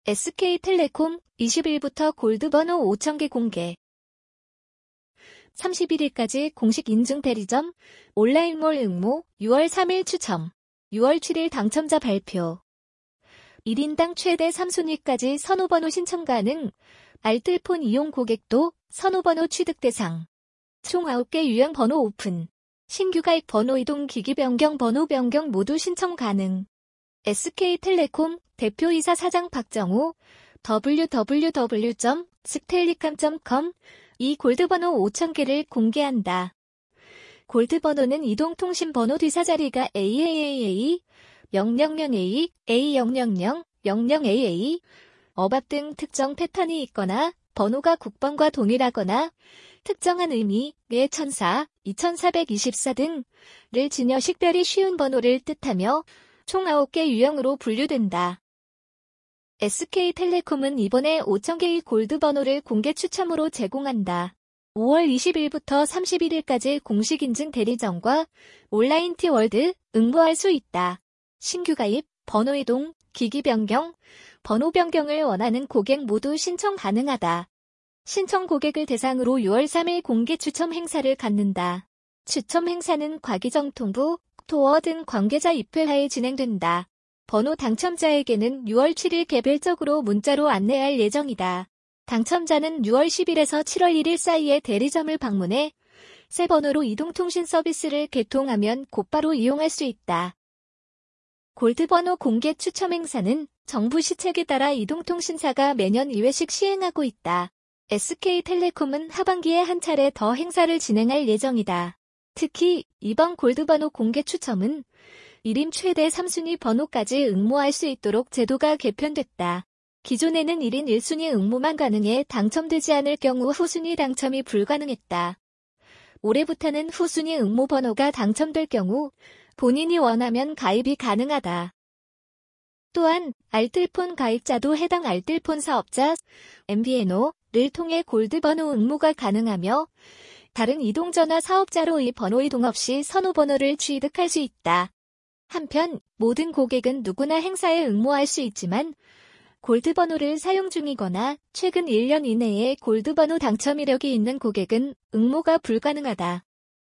SK텔레콤 20일부터 골드번호 5,000개 공개. 31일까지 공식 인증 대리점, 온라인몰 응모, 6월 3일 추첨, 6월 7일 당첨자 발표. 1인당 최대 3순위까지 선호번호 신청 가능, 알뜰폰 이용 고객도 선호번호 취득 대상. 총 9개 유형 번호 오픈. 신규 가입 번호 이동 기기 변경 번호 변경 모두 신청 가능. SK텔레콤 대표이사 사장 박정호 www.stellicom.com 이 골드번호 5,000개를 공개한다. 골드번호는 이동통신번호 뒤사 자리가 AAAA, 000A, A000, 00AA, 어밥 등 특정 패턴이 있거나 번호가 국번과 동일하거나 특정한 의미, 예14, 2424 등을 지녀 식별이 쉬운 번호를 뜻하며 총 9개 유형으로 분류된다. SK텔레콤은 이번에 5,000개의 골드번호를 공개 추첨으로 제공한다. 5월 20일부터 31일까지 공식 인증 대리점과 온라인 티월드 응모할 수 있다. 신규 가입, 번호 이동, 기기 변경, 번호 변경을 원하는 고객 모두 신청 가능하다. 신청 고객을 대상으로 6월 3일 공개 추첨 행사를 갖는다. 추첨 행사는 과기정통부, 토어 등 관계자 입회하에 진행된다. 번호 당첨자에게는 6월 7일 개별적으로 문자로 안내할 예정이다. 당첨자는 6월 10일에서 7월 1일 사이에 대리점을 방문해 새 번호로 이동통신 서비스를 개통하면 곧바로 이용할 수 있다. 골드번호 공개 추첨 행사는 정부 시책에 따라 이동통신사가 매년 2회씩 시행하고 있다. SK텔레콤은 하반기에 한 차례 더 행사를 진행할 예정이다. 특히 이번 골드번호 공개 추첨은 1인 최대 3순위 번호까지 응모할 수 있도록 제도가 개편됐다. 기존에는 1인 1순위 응모만 가능해 당첨되지 않을 경우 후순위 당첨이 불가능했다. 올해부터는 후순위 응모 번호가 당첨될 경우 본인이 원하면 가입이 가능하다. 또한 알뜰폰 가입자도 해당 알뜰폰 사업자 MVNO를 통해 골드번호 응모가 가능하며 다른 이동전화 사업자로 이 번호 이동 없이 선호번호를 취득할 수 있다. 한편 모든 고객은 누구나 행사에 응모할 수 있지만 골드번호를 사용 중이거나 최근 1년 이내에 골드번호 당첨 이력이 있는 고객은 응모가 불가능하다.